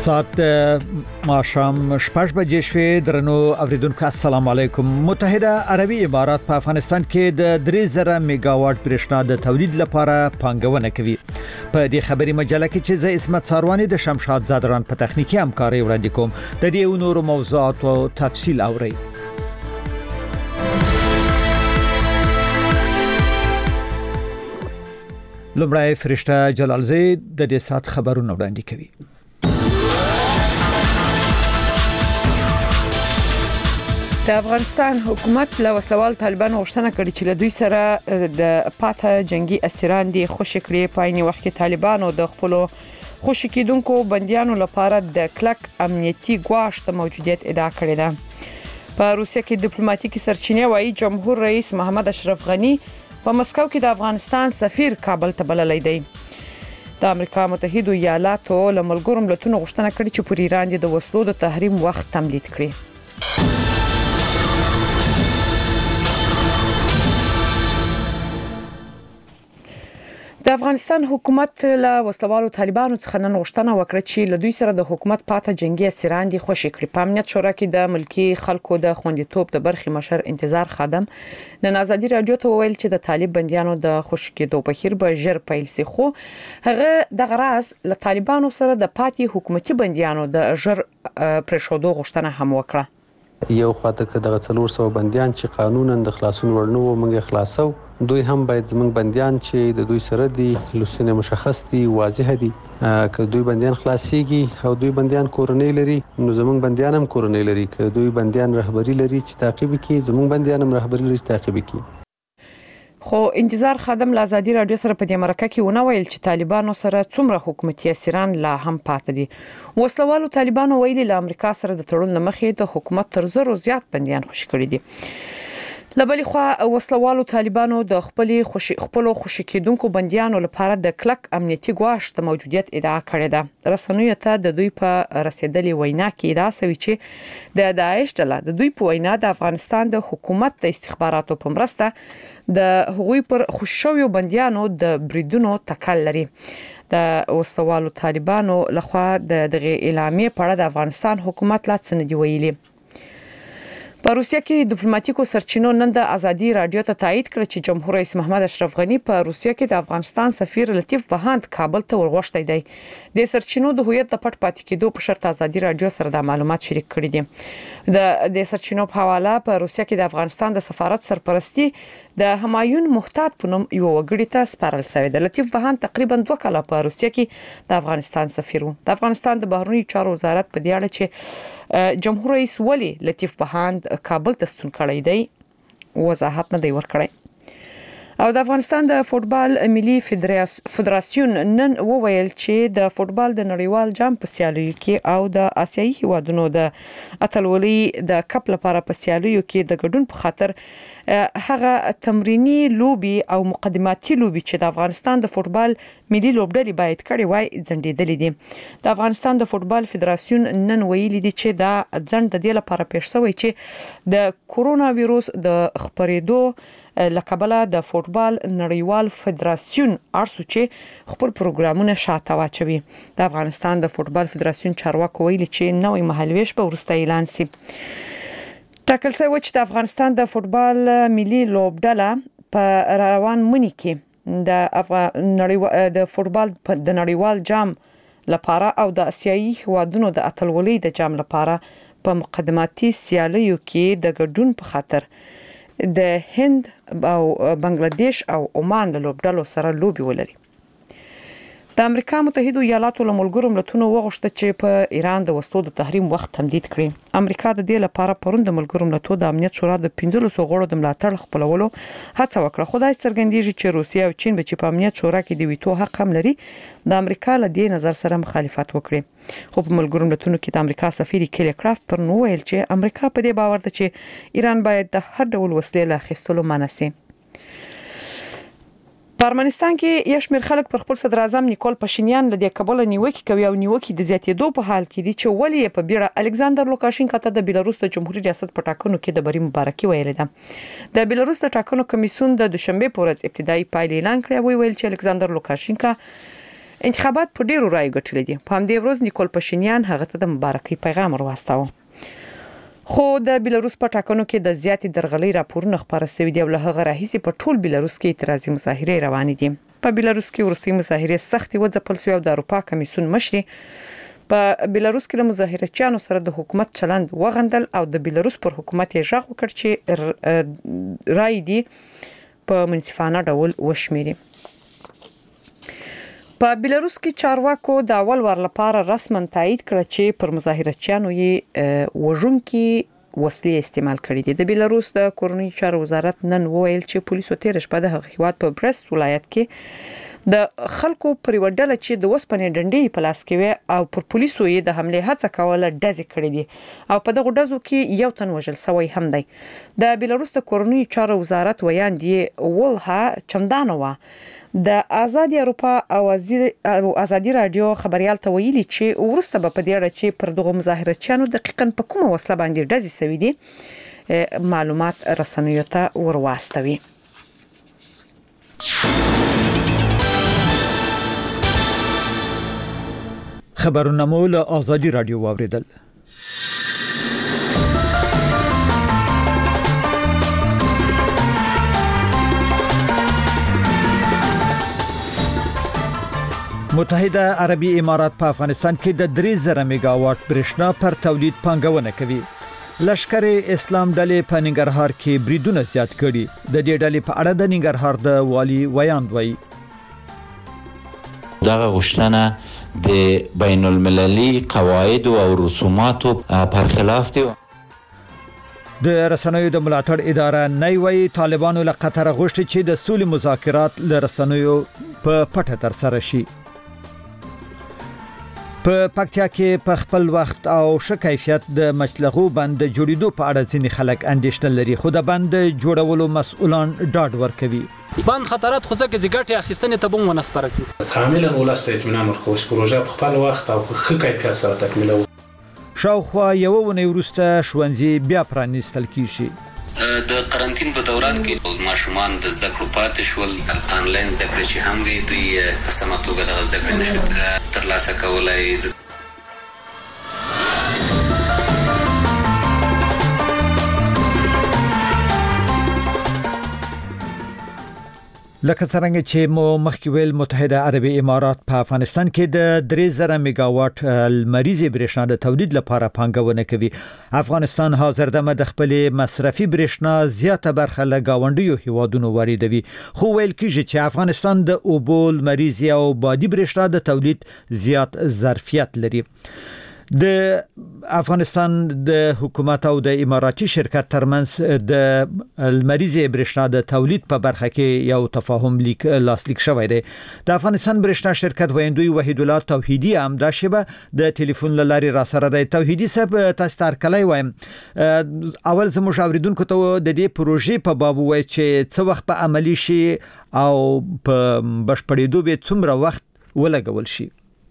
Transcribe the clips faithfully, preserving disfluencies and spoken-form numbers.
ساعت ماښام شپږ بجې شوې. درنو اوریدونکو السلام علیکم. متحده عربي امارات په افغانستان کې د درې زره میگاواټ برېښنا د تولید لپاره پانګونه کوي. په دې خبري مجله کې چې زه اسمت ساروانی د شمشاد زادران په تخنیکی همکاري وړاندې کوم. د دې او نورو موضوعات او تفصیل اورئ. لومړی فرشته جلالزی د دې سات خبرونه وړاندې کوي. د افغانستان حکومت له وسلوال طالبانو غوښتنه کړې چې له دوی سره د پاته جنگي اسیران دي خوشی کړي. په عین وخت کې طالبانو د خپل خوشی کېدونکو بنديانو لپاره د کلک امنیتي ګواښ د موجودیت ادعا کړې ده. په روسیه کې ډیپلوماټیکي سرچینې وايي جمهور رئیس محمد اشرف غنی په مسکو کې د افغانستان سفیر کابل ته بللی دی. د امریکا متحده ایالاتو له ملګرو ملتونو غوښتنه کړې چې پر ایران د وسلو د تحریم وخت تمدید کړي. د افغانستان حکومت له وسلوالو طالبانو څخه نن غوښتنه وکړه چې له دوی سره د حکومت پاته جنگي اسیران دي خوشی کړي. په امنیت شورا کې د ملکی خلکو د خوندیتوب د برخې مشر انتظار خادم نن ازادي رادیو ته وویل چې د طالب بنديانو د خوشی کېدو بهیر به ژر پیل شي، خو هغه د غراس له طالبانو سره د پاتې حکومتي بنديانو د ژر پرېښودو غوښتنه هم وکړه. یو خاطر که د څلور سوه بنديان چې قانونا د خلاصون ورنو موږ خلاصو، دوی هم باید زموږ بنديان چې د دوی سره دي لوسنه مشخص دي واضح دي. که دوی بنديان خلاصيږي او دوی بنديان کورنۍ لري نو زموږ بنديان هم کورنۍ لري. که دوی بنديان رهبری لري چې تعقیب کوي زموږ بنديان هم رهبری لري چې تعقیب کوي. خو انتظار خادم له ازادي رادیو سره په دې مرکه کې ونه ویل چې طالبانو سره څومره حکومتي اسیران لا هم پاتې دي. وسلوالو طالبانو ویلي له امریکا سره د تړون لمخې د حکومت تر زرو زیات بنديان خوشی کړي دي. لبلې خو وسلوالو طالبانو د خپل خوشی خپل خوشی کېدونکو بنديانو لپاره د کلک امنیتي ګواښ د موجودیت ادعا کړې ده. رسنیو ته د دوی په رسیدلې وینا کې دا سوي چې د داعش ډله د دوی په وینا د افغانستان د حکومت د استخباراتو په مرسته د هغوی پر خوششویو بنديانو د بریدونو تکل لري. د وسلوالو طالبانو لخوا د دغه اعلامیې په اړه د افغانستان حکومت لا څه نه دی ویلي. په روسیه کې ډیپلوماټیکو سرچینو نن د ازادي رادیو ته تایید کړ چې جمهور رئیس محمد اشرف غنی په روسیه کې د افغانستان سفیر لطیف بهاند کابل ته ورغوښتی دی. د سرچینو د هویت د پټ پاتې کېدو په شرط ازادي رادیو سره د معلومات شریک کړي دي. د د سرچینو په حواله په روسیه کې د افغانستان د سفارت سرپرستی د همایون محتاط په نوم یو وګړي ته سپارل شوی دی. لطیف بهاند تقریبا دوه کاله په روسیه کې د افغانستان سفیر و. د افغانستان د بهرنی چارو وزارت په دې اړه چې جمهور رئیس ولی لطیف بهاند کابل ته ستون کړی دی وضاحت نه دی ورکړی. او د افغانستان د فوتبال ملي فدراسیون نن وویل چې د فوتبال د نړیوال جام په سیالیو کې او د آسیایي هیوادونو د اتلولۍ د کپ لپاره په سیالیو کې د ګډون په خاطر هغه تمرینی لوبي او مقدماتي لوبي چې د افغانستان د فوتبال ملي لوبډلې باید کړي وای ځنډېدلې دي. د افغانستان د فوتبال فدراسیون نن ویلي دي چې دا ځنډ د دې لپاره پیښ شوی چې د کورونا وایروس د خپرېدو لکبله د فوتبال نړیوال فدراسیون ارسو چې خپل پروګرامونه شاته واچوي. د افغانستان د فوتبال فدراسیون چارواکو ویلي چې نوې مهالویش به وروسته اعلان شي. ټاکل شوی چې د افغانستان د فوتبال ملي لوبډله په روان منی کې د افغان د فوتبال د نړیوال جام لپاره او د آسیایي هیوادونو د اتلولۍ د جام لپاره په مقدماتي سیالیو کې د ګډون په خاطر د هند او بنگلاديش او عمان له لوبډلو سره لوبي ولري. د امریکا متحده ایالاتو له ملګرو ملتونو وغوښته چې په ایران د وسلو د تحریم وخت تمدید کړي. امریکا د دې لپاره پروند ملګرو ملتونو د امنیت شورا د پنځلسو غړو د ملاتړ خپلولو هڅه وکړه. خدای څرګندېږي چې روسیه او چین به چې په امنیت شورا کې د ویټو حق هم لري د امریکا له دې نظر سره مخالفت وکړي. خو په ملګرو ملتونو کې د امریکا سفیر کلی کرافت پر نو ویل چې امریکا په دې باور ده چې ایران باید د هر ډول وسلې له اخیستلو منع شي. په ارمنستان کې یو شمېر خلک پر خپل صدر اعظم نیکول پاشینیان له دې کابل نیوکه کوي او نیوکه د زیاتېدو په حال کې دي چې ولی په بیړه الکساندر لوکاشینکا ته د بیلاروس د جمهوریت ریاست په ټاکنو کې د بری مبارکي ویلې ده. د بیلاروس د ټاکنو کمیسیون د دوشنبه په ورځ ابتدایي پایلې اعلان کړې او ویل چې الکساندر لوکاشینکا انتخابات په ډیرو رایو ګټلې دي. په همدې ورځ نیکول پاشینیان هغه ته د مبارکۍ پیغام ورواستاوه. خو د بیلاروس په ټاکنو کې د زیاتې درغلۍ راپورونه خبره شوې دي او له هغه راهیسې په ټول بیلاروس کې اعتراضي مظاهرې روانې دي. په بیلاروس کې ورستي مظاهرې سختي وځپل شوې او د اروپا کمیسیون مشري په بیلاروس کې د مظاهرچیانو سره د حکومت چلند وغندل او د بیلاروس پر حکومت یې ژغ وکړ چې رای دی په منصفانه ډول وشمیري. په بیلاروس کې چارواکو د اول وار لپاره رسما تایید کړ چې پر مظاهرچیانو یې وژونکي وسلې استعمال کړې دي. د بیلاروس د کورنۍ چارو وزارت نن وویل چې پولیسو تیر شپه د هیواد په برست ولایت کې د خلکو پر وډله چې د وسپنې ډنډې په لاس کې وي او پر پولیسو یې د حمله هڅه کوله ډزې کړې دي او په دغه ډزو کې یو تن وژل شوی هم دی. د بیلاروس د کورنۍ چارو وزارت ویاندی ولها چمدانووا د آزادي اروپا او آزادي رادیو خبريال ته ویلي چې ورسته په دې اړه چې پر دغه مظاهرچیانو دقیقاً په کومه وسله باندې ډزې شوې دي معلومات رسنیو ته ورواستوي. خبرونه مو له آزادي رادیو واوریدل. متحده عربي امارات په افغانستان کې د درې زره میگاواټ برېښنا پر تولید پانګونه کوي. لشکر اسلام ډلې په ننګرهار کې بریدونه زیات کړي. د دې ډلې په اړه د ننګرهار د والي ویاند وایي دغه غوښتنه د بین المللي قواعد او رسوماتو پر خلاف دی. د رسنیو د ملاتړ اداره نئی وایي طالبانو له قطر غوښتي چې د سولې مذاکرات له رسنیو په پټه تر سره شي. په پکتیا کې په خپل وخت او ښه کیفیت د مچلغو بند جوړیدو په اړه ځینې خلک اندېښنه لري خو د بند جوړولو مسؤلان ډاډ ورکوي. بند خطرات خو ځکه زیګټي اخیستنې ته بم ونسپارځي. کاملا ولسته اطمینان ورکوي چې پروژه په خپل وخت او په ښه کیفیت سره تکمیلو. شاوخوا یو ونې وروسته ښوونځي بیا پرانیستل کیږي. د قرنټین په دوران کې ماشومان د زده کړو پاتې شول. انلاین زده کړې چې هم وي دوی په سمه توګه د زده کړې نشو ترلاسه کولای. لکه څنګه چې مو مخکې ویل متحده عربي امارات په افغانستان کې د درې زره میگاواټ لمریزي برېښنا د تولید لپاره پانګونه کوي. افغانستان حاضر دمه د خپل مصرفي برېښنا زیاته برخه له گاونډیو هیوادونو واردوي خو ویل کېږي چې افغانستان د اوبو لمریزي او بادي برېښنا د تولید زیات ظرفیت لري. د افغانستان د حکومت او د اماراتي شرکت ترمنځ د لمریزي برېښنا د تولید په برخه کې یو تفاهم لیک لاسلیک شوی دی. د افغانستان برېښنا شرکت ویندوی وحید الله توحیدی هم دا شبه د ټلیفون لاري را سره دی. توحیدی صاحب تاسو ترکلای وایم اول زموږ اوریدونکو ته د دې پروژې په باب وای چې څه وخت په عملی شي او په بشپړېدو به څومره وخت ولګول شي.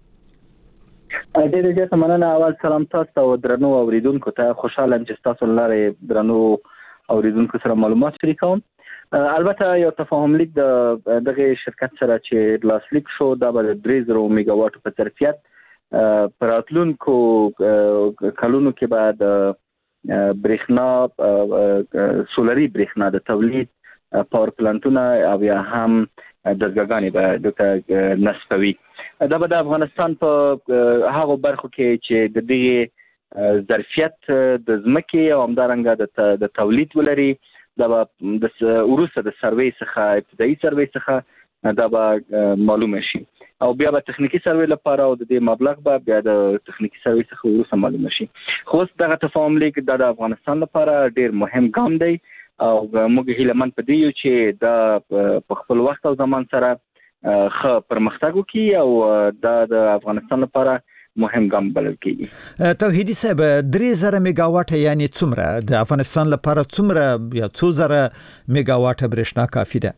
ډېر زیات مننه. اول سلام تاسو او درنو اوریدونکو ته. خوشاله یم چې تاسو لاره درنو اوریدونکو سره معلومات شریکوم. البته یو تفاهم لیک د دغه شرکت سره چې لاسلیک شو دا به درې زره میگاواټ په ظرفیت پر راتلونکو کلونو کې به د برېښنا سولري برېښنا د تولید پاور پلانټونه او یا هم دزګاګانې به دته نصبوي. دا به د افغانستان په هغه برخو کې چې د دې ظرفیت د ځمکې او همدارنګه د تولید ولري دا به د وروسته د سروې څخه ابتدایي سروې څخه دا به معلومه شي او بیا به تخنیکی سروې لپاره او د دې مبلغ به بیا د تخنیکی سروې څخه وروسته معلومه شي. خو دغه تفاهم لیک د افغانستان لپاره ډیر مهم ګام دی او موږ هیله مند پدې یو چې دا په خپل وخت او زمان سره خ پرمختګ وکړي او دا د افغانستان لپاره مهم ګام بلل کېږي. توحیدی صاحب درې زره میگاواټ یعنی څومره د افغانستان لپاره څومره یا څو زره میگاواټ برېښنا کافي ده؟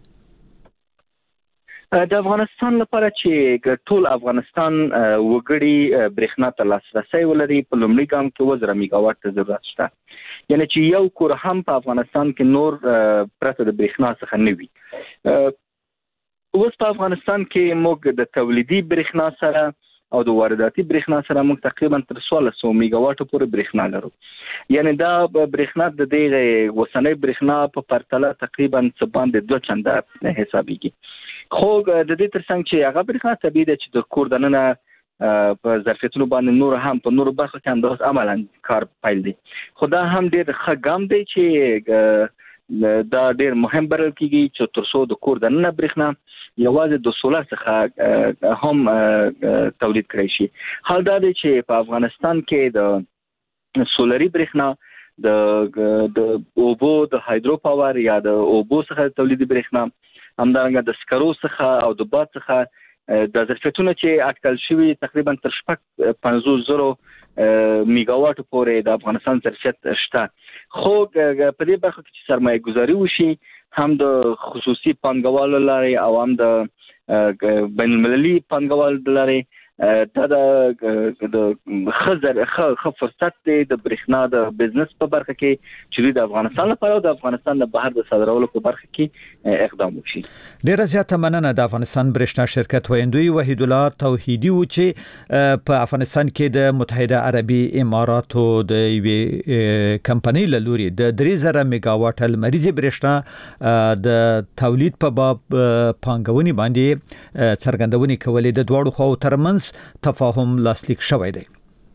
د افغانستان لپاره چې ټول افغانستان وګړي برېښنا ته لاسرسي ولري په لومړي ګام کې اووه زره میگاواټ ته ضرورت شته. یعنی چې یو کور هم په افغانستان کې نور پرته د برېښنا څخه نه وي. اوس په افغانستان کې موږ د تولیدي برېښنا سره او د وارداتي برېښنا سره موږ تقریبا تر څوارلس سوه میگا واټ پورې برېښنا لرو. یعنی دا برېښنا د دې وسنۍ برېښنا په پرتله تقریبا څه باندې دوه چنده حسابيږي. خو د دې ترڅنګ چې هغه برېښنا طبيعي ده چې د کور دننه په ظرفیتونو باندې نور هم په نورو برخو کې هم د عملاً کار پیل دي. خو دا هم ډېر ښه ګام دی چې دا ډېر مهم بلل کېږي چې تر څو د کور دننه برېښنا یوازې د سولر څخه هم تولید کړی شي. حال دا دی چې په افغانستان کې د سولري برېښنا د د اوبو د هایدرو پاور یا د اوبو څخه تولیدي برېښنا همدارنګه د سکرو څخه او د باد څخه د ظرفیتونو چې اټکل شوي تقریبا تر شپږ پنځوس زرو میگا واټ پورې د افغانستان ظرفیت شته. خو په دې برخه کې چې سرمایه گذاري وشي هم د خصوصي پانګوالو لارې او هم د بین المللي پانګوالو لارې دا د خزر خ فرصت دی د برېښنا د بزنس په برخه کې چې د افغانستان لپاره او د افغانستان د بهر د صادرولو په برخه کې اقدام وشي. ډیره زیاته مننه د افغانستان برېښنا شرکت ویندوی وحید الله توحیدی و چې په افغانستان کې د متحده عربي اماراتو د یوې کمپنۍ له لوري د درې زره میگا واټ لمریزې برېښنا د تولید په باب پانګونې باندې څرګندونې کولې د دواړو خواو ترمنځ تفاهم لاسلیک شوی دی.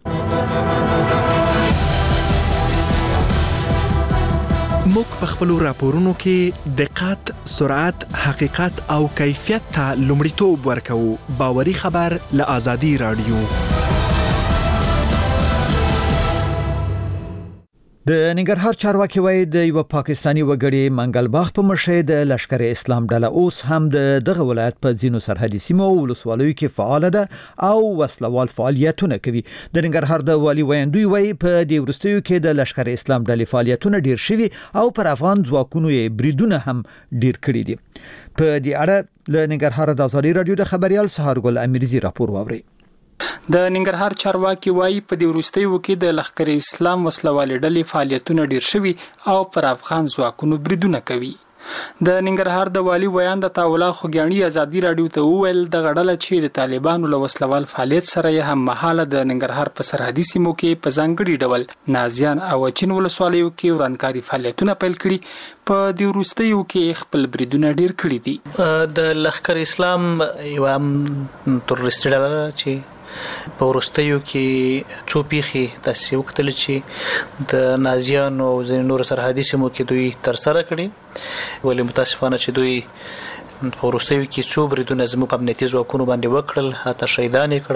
موږ په خپل راپورونو کې دقت، سرعت، حقیقت او کیفیت ته لومړیتوب ورکوو. باوري خبر له آزادي رادیو. د ننګرهار چارواکي وایي د یو پاکستانی وګړي منګل باغ په مشر د لشکر اسلام ډله اوس هم د دغه ولایت په ځینو سرحدي سیمو او ولسوالیو کې فعال ده او وسلوال فعالیتونه کوي. د ننګرهار د والي ویندوی وایي په دې وروستیو کې د لشکر اسلام ډلې فعالیتونه ډیر شوي او پر افغان ځواکونو یې بریدونه هم ډیر کړي دي. په دې اړه له ننګرهار د آزادي رادیو د خبريال سهارګل امیرزي راپور واوري. د ننګرهار چارواکي وایي په دې وروستیو کې د لښکر اسلام وسلوال ډلې فعالیتونه ډیر شوي او پر افغان ځواکونو بریدونه کوي. د ننګرهار د والي ویان د تاولا خوګیاڼي آزادي رادیو ته وویل د غړل چې د طالبانو له وسلوال فعالیت سره هم مهاله د ننګرهار په سرحدي سیمو کې په ځانګړي ډول نازیان او چین ولسوالیو کې ورانکاري فعالیتونه پیل کړي. په دې وروستیو کې خپل بریدونه ډیر کړي دي. د لښکر اسلام یو تروریست ډله چې په ورستیو کې چوپیخي تاسو وکتل چې د نازیانو او ځینو نور سرحدي سیمو کې دوی تر سره کړي. ولې متاسفانه چې دوی په ورستیو کې څو بریدونه زموږ په امنیتي ځواکونو باندې وکړل، حتی شهیدان یې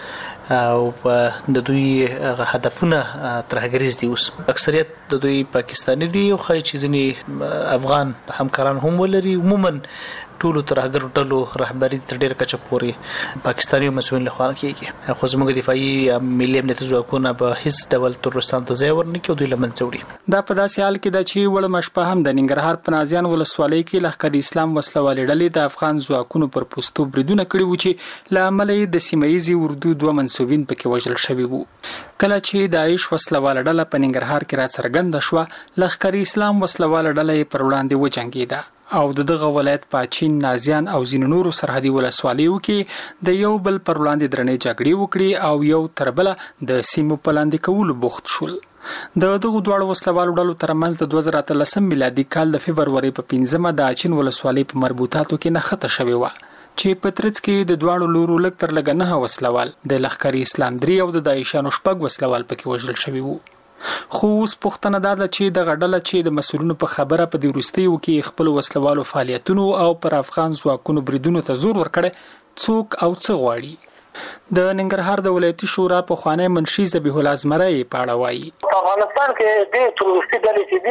کړه او د دوی هدفونه ترهګریز دي. اوس اکثریت د دوی پاکستاني دي او خای چې ځینې افغان همکاران هم ولري. عموما ټولو ترهګر ډلو رهبری تر ډیره کچه پورې پاکستاني مسؤلین له خوا کېږي. خو زموږ دفاعي ملي امنیتي ځواکونه به هیڅ ډول ترورستان ته ځای ورنکړي او دوی له منځه وړي. دا په داسې حال کې ده چې وړ مشپه هم د ننګرهار په نازیان ولسوالۍ کې لښکر اسلام وسلوالې ډلې د افغان ځواکونو پر پوستو بریدونه کړي وو چې له امله یې د سیمایي اردو دوه منسوبین پکې وژل شوي وو. کله چې داعش وسلواله ډله په ننګرهار کې را څرګنده شوه، لښکر اسلام وسلواله ډله یې پر وړاندې وجنګېده او د دغه ولایت پاچین، نازیان او ځینو نورو سرحدي ولسوالیو کې د یو بل پر وړاندې درنې جګړې وکړي او یو تر بله د سیمو په لاندې کولو بوخت شول. د دغو دواړو وسلوالو ډلو ترمنځ د دوه زره اتلسم میلادي کال د فبرورۍ په پنځمه د اچین ولسوالۍ په مربوطاتو کې نښته شوې وه چې په ترڅ کې د دواړو لورو لږ تر لږه نهه وسلوال، د لښکر اسلام درې او د داعشانو شپږ وسلوال پکې وژل شوي وو. خو اوس پوښتنه دا ده چې دغه ډله چې د مسؤلینو په خبره په دې وروستیو کې خپل وسلوالو فعالیتونو او پر افغان ځواکونو بریدونو ته زور ورکړی، څوک او څه غواړي؟ د ننګرهار د ولایتي شورا پخوانی منشي ذبیح الله زمری په اړه وایي. په افغانستان کې د تروریستي ډلې چې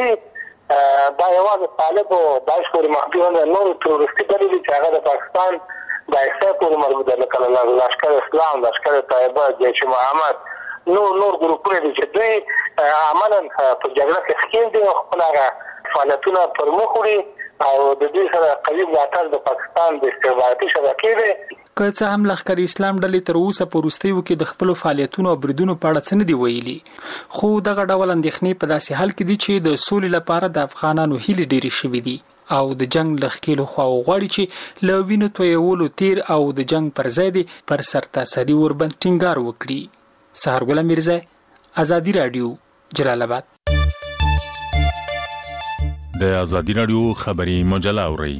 دي دا یوازې طالب او داعش پورې محدود نه، نور تروریستي ډلې دي چې هغه د پاکستان د ایسا پورې مربوط دي، لکه لښکر اسلام، لښکر طیبه، جیش محمد، نور نور ګروپونه دي چې دوی عملاً په جګړه کې ښکېل دي او خپل هغه فعالیتونه پر مخ وړي او د دوی سره قوي ملاتړ د پاکستان د استخباراتي شبکې دی. که څه هم لښکر اسلام ډلې تر اوسه په وروستیو کې د خپلو فعالیتونو او بریدونو په اړه څه نه دي ویلي، خو دغه ډول اندېښنې په داسې حال کې دي چې د سولې لپاره د افغانانو هیلې ډېرې شوي دي. او د جنگ لخکېلو خوا غواړي چې له وینو تویولو تیر او د جنگ پر ځای دی پر سرتاسري وربند ټینګار وکړي. سحرګل میرزا، آزادی رادیو، جلال آباد. د آزادی رادیو خبری مجله اورئ.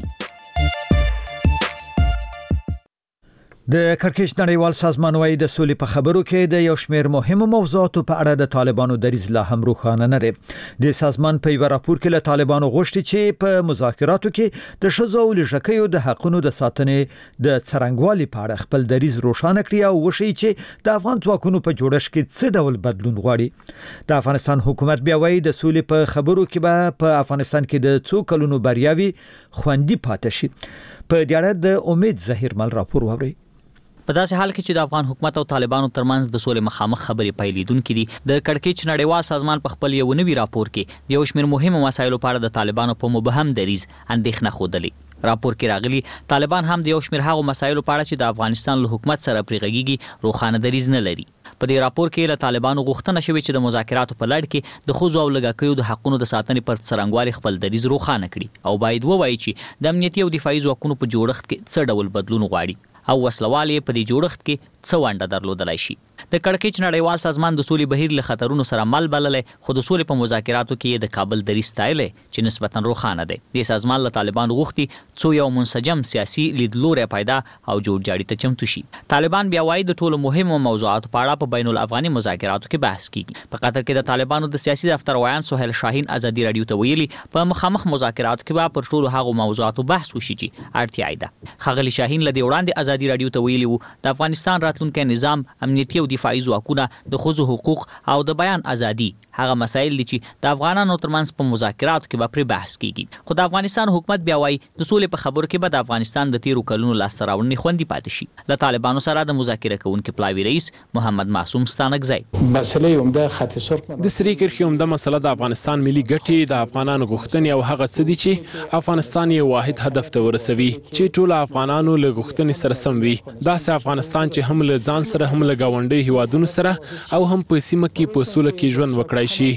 د کرکش نړیوال سازمان وايي د سولې په خبرو کې د یو شمېر مهمو موضوعاتو په اړه د طالبانو دریځ لا هم روښانه نه دی. د سازمان په یو راپور کې له طالبانو غوښتي چې په مذاکراتو کې د ښځو او لږکیو د حقوقو د ساتنې د څرنګوالي په اړه خپل دریځ روښانه کړي او وشي چې د افغان ځواکونو په جوړښت کې څه ډول بدلون غواړي. د افغانستان حکومت بیا وايي د سولې په خبرو کې به په افغانستان کې د څو کلونو بریاوي خوندي پاتې شي. په دې اړه د امید ظهیر مل راپور ووري. په داسې حال کې چې د افغان حکومت او طالبانو ترمنځ د سولې مخامخ خبرې پیلیدونکې دي، د کړکېچ نړیوال سازمان په خپل یو نوي راپور کې د یو شمېر مهمو مسایلو په اړه د طالبانو په مبهم دریځ اندېښنه ښودلې. راپور کې راغلي طالبان هم د یو شمېر هغو مسایلو په اړه چې د افغانستان له حکومت سره پرې غږیږي روښانه دریځ نه لري. په دې راپور کې له طالبانو غوښتنه شوې چې د مذاکراتو په لړ کې د ښځو او لږکیو د حقوقو د ساتنې پر څرنګوالي خپل دریځ روښانه کړي او باید ووایي چې د امنیتي او دفاعي ځواکونو په جوړښت کې څه ډول بدلون غواړي او وسلوال په دې جوړښت کې څه ونډه درلودلای شي. د کړکېچ نړیوال سازمان د سولې بهیر له خطرونو سره مل بللې، خو د سولې په مذاکراتو کې د کابل دریځ ستایلې چې نسبتاً روښانه دی. د سازمان له طالبان غوښتي څو یو منسجم سیاسي لیدلوری پیدا او جوړجاړي ته چمتو شي. طالبان بیا وايي د ټولو مهمو موضوعاتو په اړه په بین الافغاني مذاکراتو کې بحث کیږي. په قطر کې د طالبانو د سیاسي دفتر وایان سهیل شاهین آزادی رادیو ته ویلي په مخامخ مذاکراتو کې به پر ټولو هغو موضوعاتو بحث وشي چې اړتیا ده. خغلی شاهین له دې وړاندې آزادی رادیو ته ویلي وو د افغانستان راتلونکي نظام، امنیتي او دفاعي ځواکونه، د ښځو حقوق او د بیان ازادي هغه مسایل دي چې د افغانانو ترمنځ په مذاکراتو کې به پرې بحث کیږي. خو د افغانستان حکومت بیا وايي د سولې په خبرو کې به د افغانستان د تیرو کلونو لاسته راوړنې خوندي پاتې شي. له طالبانو سره د مذاکره کوونکي پلاوي رئیس محمد معصوم ستانکزی مسلې عمده خط سر د سری کرخي عمده مسله د افغانستان ملي ګټې، د افغانانو غوښتنې او هغه څه دي چې افغانستان یو واحد هدف ته ورسوي چې ټول افغانانو له غوښتنې سره سم وي. داسې افغانستان چې هم له ځان سره هم له ګاونډي هیوادونو سره او هم په سیمه کې په سوله کې ژوند وکړای شي.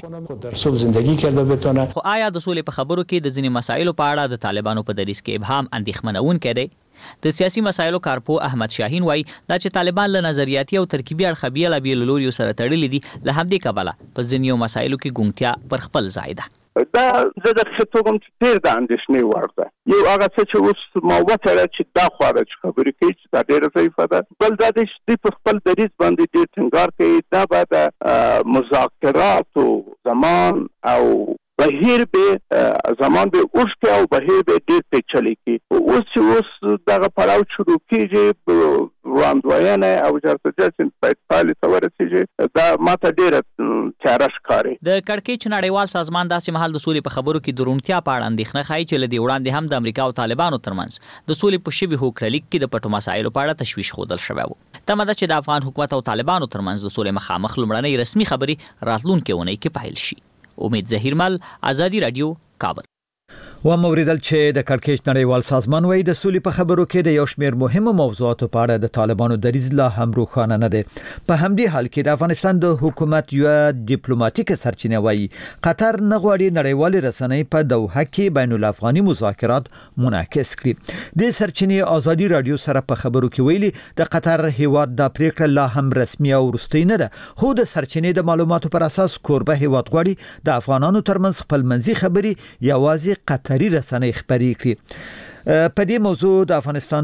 خو آیا د سولې په خبرو کې د ځینې مسایلو په اړه د طالبانو په دریځ کې ابهام اندېښمنونکی دی؟ د سیاسي مسایلو کارپو احمد شاهین وایي دا چې طالبان له نظریاتي او ترکیبي اړخه بیلابېلو لوریو سره تړلي دي، له همدې کبله په ځینو مسایلو کې ګونګتیا پر خپل ځای ده. دا زه د څه چې ډېر د اندېښنې وړ ده. یو هغه څه چې اوس ما وتړه چې دا خواړه چې خبرې کوي چې دا ډېره ضعیفه ده. بل دا دی چې دوی په خپل دریځ باندې ډېر ټینګار کوي دا به د مذاکراتو زمان او بهیر به زمان به اوښتې او بهیر به ډېر پیچلی کړي. اوس چې اوس دغه پړاو شروع کېږي وړاندوینه او جرسجه چې باید پالي ته ورسېږي، دا ماته ډېره تیاره ښکاري. د کړکېچ نړیوال سازمان داسې مهال د سولې په خبرو کې د روڼتیا په اړه اندېښنه ښایي چې له دې وړاندې هم د امریکا او طالبانو ترمنځ د سولې په شوي هوکړلیک کې د پټو مسایلو په اړه تشویش ښودل شوی و. تمه ده چې د افغان حکومت او طالبانو ترمنځ د سولې مخامخ لومړنۍ رسمي خبرې راتلونکې اونۍ کې پیل شي. امید ظهیر مل، آزادی رادیو، کابل. و موریدل چې د کړکېچ نړیوال سازمان وايي د سولې په خبرو کې د یو شمېر مهمو موضوعاتو په اړه د طالبانو دریځ لا هم روښانه نه دی. په همدې حال کې د افغانستان د حکومت یو ډیپلوماټیک سرچینه وايي قطر نه غواړي نړیوال رسنۍ په دوحه کې بین الافغاني مذاکرات منعکس کړي. د سرچینې آزادی رادیو سره په خبرو کې ویلي د قطر هیواد د پریکړه لا هم رسمي او وروستۍ نه ده، خو د سرچینې د معلوماتو پر اساس کوربه هیواد غواړي د افغانانو ترمنځ خپلمنځي خبرې یوازې قطري رسنۍ خبرې کړي. په دې موضوع د افغانستان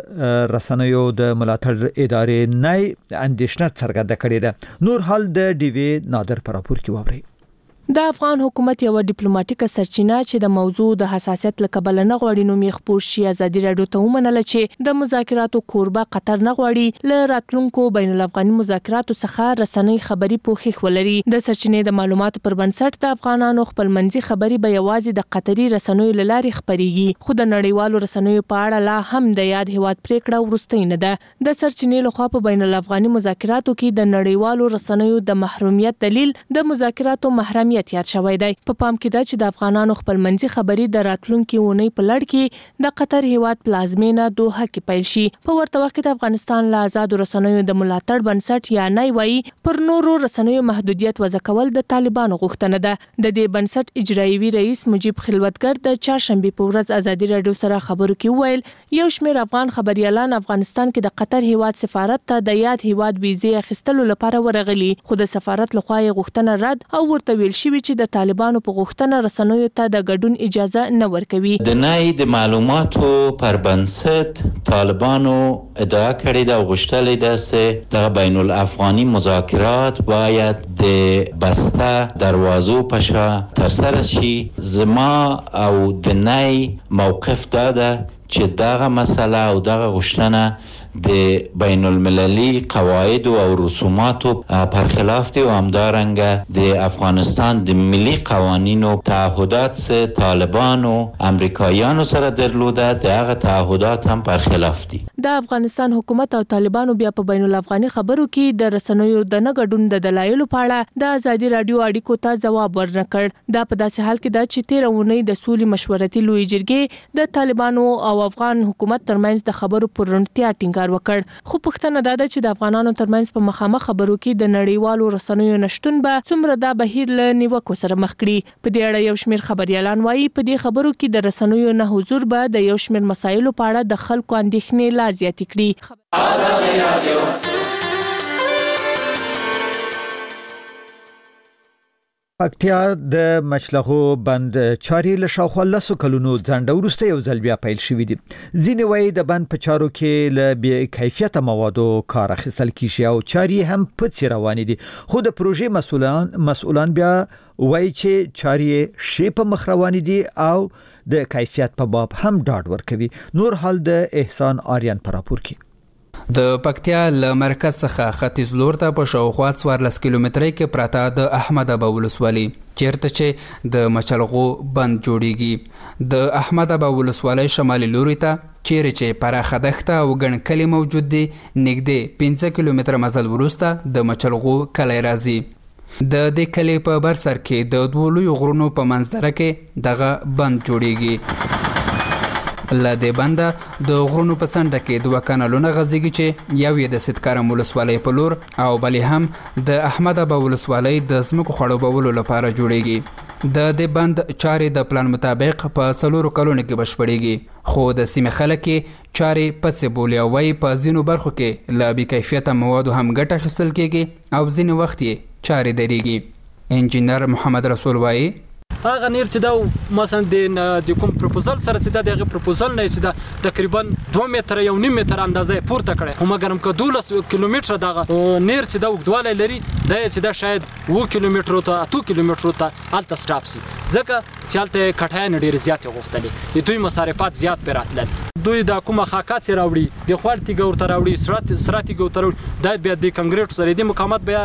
د رسنیو د ملاتړ ادارې نه اندېښنه څرګنده کړې ده. نور حال د ډي وی نادر پر راپور کې ووري. د افغان حکومت یو ډیپلوماټیک سرچینه چې د موضوع د حساسیت لکبل نه غوړي نو میخ پور شي آزادی رادیو ته ومنل چې د مذاکراتو کوربه قطر نه غوړي ل راتلونکو بین الافغاني مذاکراتو څخه رسنۍ خبري پوښښ ولري. د سرچینې د معلوماتو پر بنسټ د افغانانو خپلمنځي خبري به یوازې د قطري رسنیو لارې خبريږي، خو د نړیوالو رسنیو په اړه لا هم د یاد هیواد پریکړه ورستۍ نه ده. د سرچینې لخوا په بین الافغاني مذاکراتو کې د نړیوالو رسنیو د محرومیت دلیل د مذاکراتو محرم اهمیت یاد شوی دی. په پام کې ده چې د افغانانو خپلمنځي خبرې د راتلونکي اونۍ په لړ کې د قطر هیواد پلازمینه دوحه کې پیل شي. په ورته وخت کې د افغانستان له آزادو رسنیو د ملاتړ بنسټ یا نه وایي پر نورو رسنیو محدودیت وضع کول د طالبانو غوښتنه ده. د دې بنسټ اجرایوي رئیس مجيب خلوتګر د چهارشنبه په ورځ ازادي رادیو سره خبرو کې وویل یو شمېر افغان خبريالان افغانستان کې د قطر هیواد سفارت ته د یاد هیواد ویزې اخیستلو لپاره ورغلي، خو د سفارت لخوا یې غوښتنه رد او ورته ویل شوی چې د طالبانو په غوښتنه رسنیو ته د ګډون اجازه نه ورکوي. د نای د معلوماتو پر بنسټ طالبانو ادعا کړې ده او غوښتلې ده چې د بین الافغاني مذاکرات باید د بسته دروازو پشا ترسره شي. زما او د نای موقف داده چې دغه مسله او دغه غوښتنه د بین المللي قواعد او رسوماتو پر خلاف دي او همدارنګه د افغانستان د ملي قوانینو تعهدات سره طالبان او امریکایانو سره درلوده د هغه تعهدات هم پر خلاف دي. د افغانستان حکومت او طالبانو بیا په بین الافغاني خبرو کې د رسنیو د نه ګډون د دلایلو په اړه د ازادي رادیو اړیکو ته ځواب ورنکړ. دا په داسې حال کې ده چې تیر اونۍ د سولې مشورتي لوی جرګې د طالبانو او افغان حکومت ترمنځ د خبرو پر روڼتیا ټینګار وکړ. خو پوښتنه دا ده چې د افغانانو ترمنځ په مخامخ خبرو کې د نړیوالو رسنیو نشټون به څومره دا بهیر له نیوکو سره مخ کړي. په دې اړه یو شمېر خبريالان وایي په دې خبرو کې د رسنیو نه حضور به د یو شمېر مسایلو په اړه د خلکو اندېښنې لا زیاتې کړي. آزادي رادیو پکتیا د مشلغو بند چاري له شاوخوا لسو کلونو ځنډ وروسته یو ځل بیا پیل شوې دي. ځینې وایي د بند په چارو کې له بې کیفیته موادو کار اخیستل کیږي او چاري هم په څیر روان دي، خو د پروژې مسؤلان مسؤلان بیا وایي چې چاري شی په مخ روان دي او د کیفیت په باب هم ډاډ ورکوي. نور حال د احسان آریان پر راپور کې. د پکتیا له مرکز څخه ختیځ لور ته په شاوخوا څوارلس کیلومترۍ کې پراته د احمد ابا ولسوالۍ چیرته چې د مچلغو بند جوړیږي. د احمد ابا ولسوالۍ شمالي لوري ته چیرې چې پراخه دښته او ګڼ کلي موجود دي، نږدې پنځه کیلومتره مزل وروسته د مچلغو کلی راځي. د دې کلی په بر سر کې د دوه لویو غرونو په منځدره کې دغه بند جوړیږي. له دې بنده د غرونو په څنډه کې دوه کانالونه غځېږي چې یو یې د سیدکرم ولسوالۍ په لور او بل هم د احمد ابا ولسوالۍ د ځمکو خړوبولو لپاره جوړیږي. د دې بند چارې د پلان مطابق په څلورو کلونو کې بشپړیږي، خو د سیمې خلک چارې پسې بولي او وایي په ځینو برخو کې له بې کیفیته موادو هم ګټه اخیستل کیږي او ځینې وخت یې چارې درېږي. انجینر محمد رسول وایي هغه نیر چې دا مثلا د کوم پروپوزل سره چې دا دغه پروپوزل نه چې دا تقریبا دوه متره یو نیم متر اندازه پورته کړي، خو مګرم که دولس کیلومتره دغه نیر چې دا وګدواله لري دا چې دا شاید و کیلومتر ته اته کیلومتر ته الته سټاپ سي، ځکه چې الته کټاین ډیر زیات غوښتلې دوی مصارفات زیات پراتل. دوی دا کومه خاکات راوړي د خوالتي ګور ته راوړي سرات سراتی ګور ته راوړي دا بیا د کنکریټ سره د مقامات بیا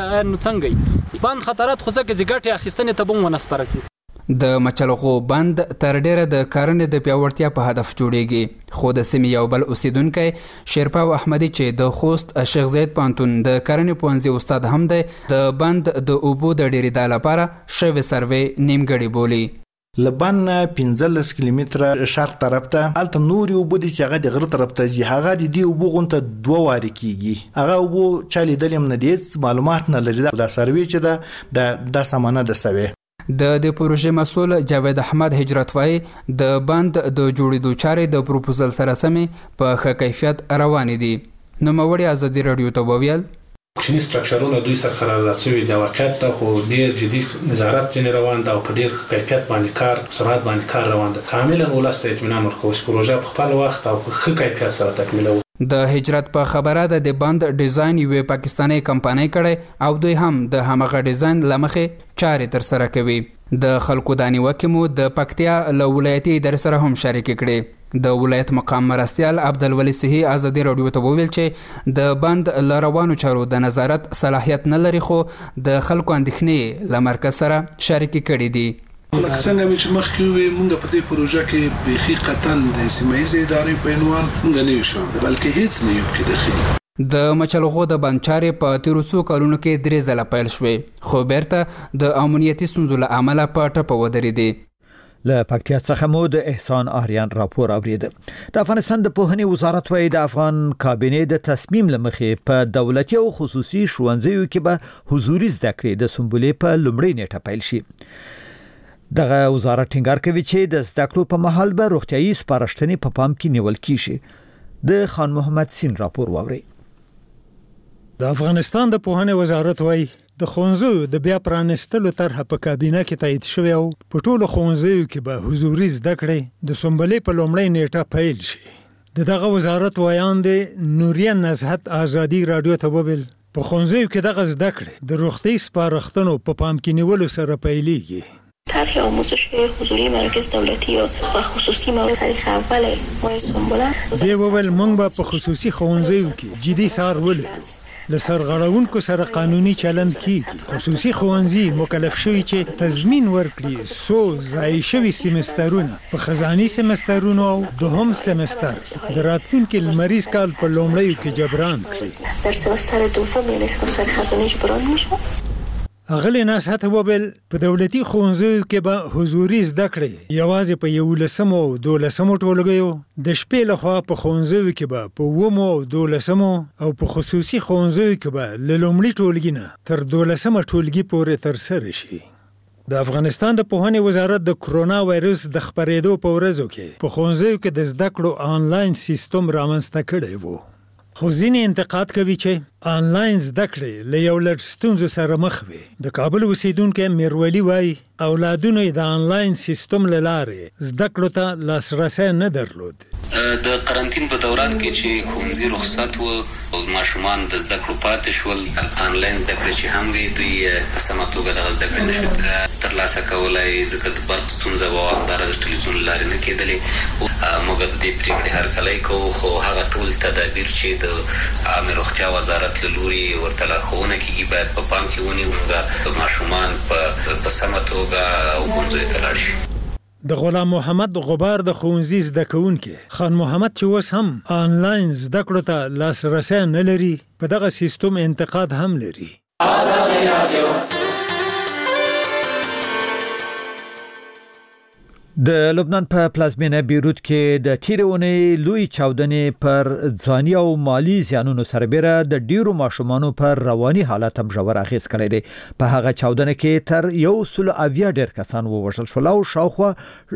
څنګه بند خطرات خو ځکه زیګټي اخیستنه ته بم ونسپارځي. د مچلغو بند تر ډیره د کارنې د پیاوړتیا په هدف جوړیږي، خو د سیمې یو بل اوسیدونکی شیرپاو احمدي چې د خوست شیخ زید پوهنتون د کرنې پوهنځي استاد هم دی، د بند د اوبو د ډیریدا لپاره شوی سروې نیمګړی بولي. لبن پنځلس کیلومتره شرق طرف ته الته نوري اوبو دي چې هغه د غره طرف ته ځي، هغه د دې اوبو غونته دوه واري کیږي. هغه اوبو چالي دلیم نه دي معلومات نه لري دا سروې چې دا د سمانه د سوي. د د پروژې مسول جاوید احمد هجرت وای د بند د جوړېدو چارې د پروپوزل سره سمې په ښه کیفیت روانې دي. نو موري ازادي رادیو ته وویل کوچني سټراکچرونه دوی سره قرارداد شوی د واقعیت ته خو ډیر جدي نظارت جن روان ده او په ډیر کیفیت باندې کار سرعت باندې کار روان ده. کاملا ولسته اطمینان ورکوي پروژه په خپل وخت او په ښه کیفیت سره تکمیلو. د هجرت په خبره ده د بند ډیزاین یو پاکستاني کمپنۍ کړي او دوی هم د همغه ډیزاین لمخې چارې تر سره کوي. د خلکو دانی وکمو د پکتیا له ولایتي ادارې سره هم شریک کړي. د ولایت مقام مرستیال عبدالولی صحی ازادي رادیو ته وویل چې د بند لروانو چارو د نظارت صلاحیت نه لري، خو د خلکو اندېښنې له مرکز سره شریک کړي دي. لکه څنګه چې مخکې وې موږ په دې پروژه کې بېخي قطن د سیمه ییزې ادارې په عنوان موږ نه یو شو بلکې هیڅ نه یو کې داخلي د مچلغو د بنچارې په تیرو څو کلونو کې درې ځله پیل شوې خو بیرته د امنیتي ستونزو له امله په ټپه ودرېدې. له پکتیا څخه مو د احسان آریان راپور اورید. د افغانستان د پوهنې وزارت وايي د افغان کابینې د تصمیم لمخې په دولتي او خصوصي ښوونځیو کې به حضوري زده کړې د سنبلې په لومړۍ نیټه پیل شي. دغه وزارت ټینګار کوي چې د زده کړو په مهال به روغتیايي سپارښتنې په پام کې نیول کیږي. د خان محمد سین راپور واوري. د افغانستان د پوهنې وزارت وايي د ښوونځیو د بیا پرانستلو طرحه په کابینه کې تایید شوې او په ټولو ښوونځیو کې به حضوري زده کړې د سنبلې په لومړۍ نیټه پیل شي. د دغه وزارت وایان دی نوریه نزهت آزادي رادیو ته وویل په ښوونځیو کې دغه زده کړې د روغتي سپارښتنو په پام کې نیولو سره پیلېږي. طرح آموزش حضوری مراکز دولتی و خصوصی موارد تاریخ اول ماه سنبله دی وویل موږ به په خصوصي ښوونځیو کې جدي سار ولرو. له سرغړونکو سره قانوني چلند کیږي. خصوصي ښوونځي مکلف شوي چې تضمین ورکړي څو ضایع شوي سیمسترونه په خزاني سیمسترونو او دوهم سیمستر د راتلونکي لمریز کال په لومړیو کې جبران کړي. در سمستر دوم یعنی سمستر خزاني جبران میشه. اغلی نصحت وبل په دولتي ښوونځیو کې به حضوري زده کړې یوازې په یولسمو او دولسمو ټولګیو د شپې لخوا په ښوونځیو کې به په اوومو او دولسمو او په خصوصي ښوونځیو کې به له لومړي ټولګي نه تر دولسمه ټولګي پورې ترسره شي. د افغانستان د پوهنې وزارت د کرونا وایرس د خپرېدو په ورځو کې په ښوونځیو کې د زده کړو آنلاین سیستم رامنځته کړی و. خو ځینې انتقاد کوي چې آنلاین زده کړې له یو لړ ستونزو سره مخ وي. د کابل اوسیدونکی میرولی وایي اولادونو یې د آنلاین سیستم له لارې زده کړو ته لاسرسی نه درلود. د قرنطین په دوران کې چې ښوونځي رخصت و او ماشومان د زده کړو پاتې شول آنلاین زده کړې چې هم وي دوی په سمه توګه دغه زده کړې نشو ترلاسه کولی ځکه د برق ستونزه وه او همداراز د ټلویزیون له لارې نه کېدلې. موږ د دې پرېکړې هرکلی کوو خو هغه ټول تدابیر چې د عامه روغتیا وزارت له لوري ورته لارښوونه کېږي باید په پام کې ونیول د ماشومان په سمه توګه ښوونځیو ته لاړ شي. د غلام محمد غبار د ښوونځي زده کوونکی خان محمد چې اوس هم آنلاین زده کړو ته لاسرسی نه لري په دغه سیستم انتقاد هم لري. د لبنان په پلازمینه بیروت کې د تیرونې لوی چاودنې پر ځاني او مالی زیانونو سربېره د ډیرو ماشومانو پر رواني حالت هم ژور اغیز کړی دی. په هغه چاودنه کې تر یو سل اویا ډیر کسان ووژل شول او شاوخوا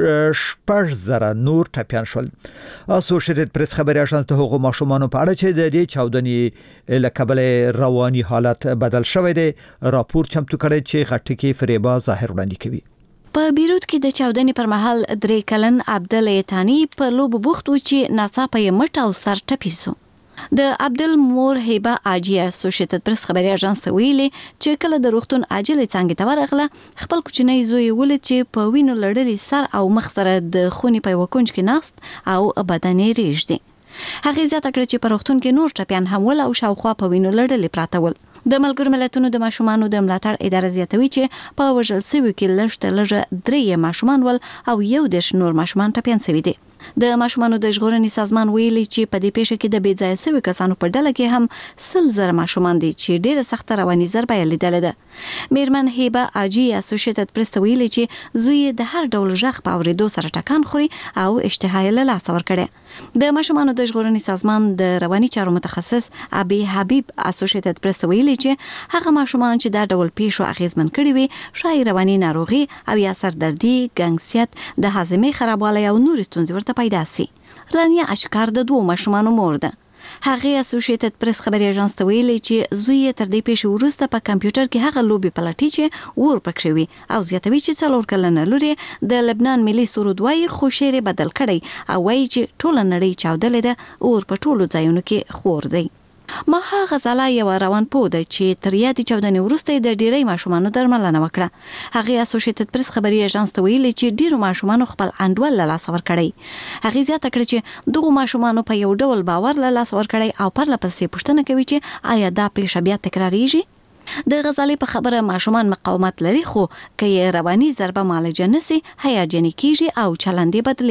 شپږ زره نور ټپیان شول. اسوسییټډ پریس خبري اژانس د هغو ماشومانو په اړه چې د دې چاودنې له کبله رواني حالت بدل شوی دی راپور چمتو کړی چې غټکی فریبا ظاهر وړاندې کوي. په بیروت کې د چاودنې پر مهال درې کلن عبدل ایتانی په لوب بوخت و چې ناڅاپه یې مټ او سر ټپي شو. د عبدل مور هیبه اجی اسوسییټډ پریس خبري اژانس ته ویلي چې کله د روغتون عاجل څنګه ته ورغله خپل کوچنی زوی ولید چې په وینو لړلې سر او مخ سره د خونې په وکونج کې ناست او بدن یې ریږدي. هغه زیاته کړه چې په روغتون کې نور ټپیان هم ول او شاوخوا په وینو لړلې پراته ول. د ملګرو ملتونو د ماشومانو د ملاتړ اداره زیاتوي چې په وژل شویو کې لږ تر لږه درې ماشومان ول او یو دیرش نور ماشومان ټپیان شوي دي. د ماشومانو د ژغورنې سازمان ویلي چې په دې پیښه کې د بې ځایه شویو کسانو په ډله کې هم سل زره ماشومان دي چې ډېره سخته رواني ضربه یې لیدلې ده. میرمن هیبه اجی اسوسییټډ پریس ته ویلي چې زوی د هر ډول غږ په اورېدو سره ټکان خوري او اشتها یې له لاسه ورکړې. د ماشومانو د ژغورنې سازمان د رواني چارو متخصص ابي حبیب اسوسییټډ پریس ته ویلي چې هغه ماشومان چې دا ډول پیښو اغیزمن کړي وي شای رواني ناروغي او یا سردردي ګنګسیت د هاضمې خرابوالی او نور ستونزې ورته پیدا سي. رانیا اشکار د دوه ماشومانو مور ده. هغه اسوسییټډ پریس خبري اژانس ته ویلي چې زوی تر دې پیښې وروسته په کمپیوټر کې هغه لوبي پلټي چې ور پکښې وي او زیاتوي چې څلور کلنه لوري د لبنان ملي سرود وایي خو شعر بدل کړي او وایي چې ټول نړۍ چاودلې ده او په ټولو ځایونو کې خور دی. ماها غزاله یو روان پوه ده چې تر یادې چاودنې وروسته د ډیری ماشومانو درملنه وکړه. هغه اسوسییټډ پریس خبري اژانس ته ویلي چې ډیرو ماشومانو خپل انډول له لاسه ورکړی. هغه زیاته کړه چې دغه ماشومانو په یو ډول باور له لاسه ورکړی او پرله پسې پوښتنه کوي چې آیا دا پیښه بیا تکراریږي. د غزالې په خبره ماشومان مقاومت لري خو که یې رواني ضربه معالجه نسی هیجاني کیږي او چلند یې بدلیږي.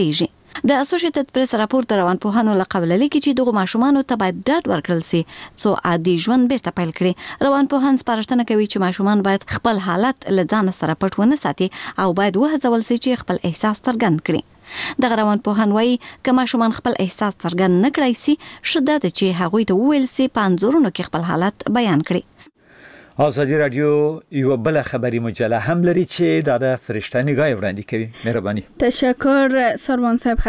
د اسوسییټډ پریس راپور د روانپوهانو لقبل لیکي چې دغه ماشومان ته باید ډاډ ورکړل شي څو عادي ژوند بیرته پیل کړي. روانپوهان سپارښتنه کوي چې ماشومان باید خپل حالت له ځان سره پټ ونه ساتي او باید وهڅول شي چې خپل احساس څرګند کړي. د روانپوهان وايي که ماشومان خپل احساس څرګند نه کړای شي شته د چې هغوی ته وویل شي په انځورونو کې خپل حالت بیان کړي. ازادي رادیو یو بل خبری مجله هم لري چې د فرشتہ نگاه وړاندې کوي. مهرباني. تشکر سروان صاحب.